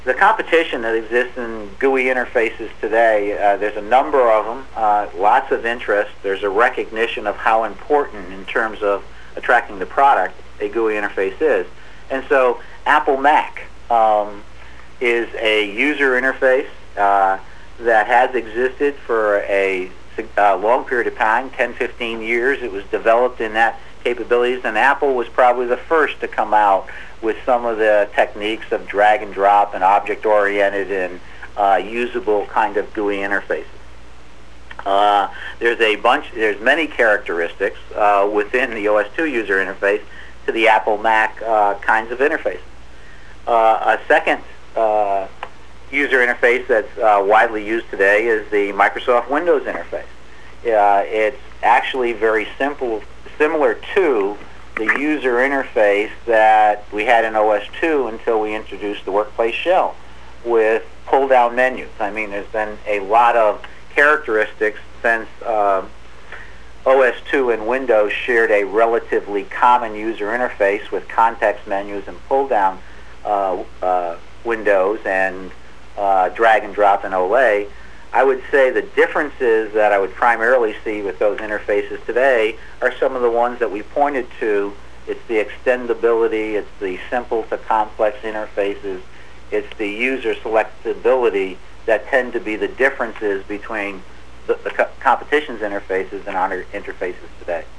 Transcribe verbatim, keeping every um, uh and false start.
The competition that exists in G U I interfaces today, uh, there's a number of them, uh, lots of interest. There's a recognition of how important in terms of attracting the product a G U I interface is. And so Apple Mac um, is a user interface uh, that has existed for a uh, long period of time, ten, fifteen years. It was developed in that capabilities, and Apple was probably the first to come out with some of the techniques of drag and drop and object-oriented and uh, usable kind of G U I interfaces. Uh, there's a bunch, there's many characteristics uh, within the O S two user interface to the Apple Mac uh, kinds of interfaces. Uh, a second uh, user interface that's uh, widely used today is the Microsoft Windows interface. Uh, it's actually very simple, similar to the user interface that we had in O S two until we introduced the Workplace Shell with pull-down menus. I mean, there's been a lot of characteristics since uh, O S two and Windows shared a relatively common user interface with context menus and pull-down uh, uh, windows and uh, drag and drop and Olay. I would say the differences that I would primarily see with those interfaces today are some of the ones that we pointed to. It's the extendability, it's the simple to complex interfaces, it's the user selectability that tend to be the differences between the, the co competition's interfaces and our interfaces today.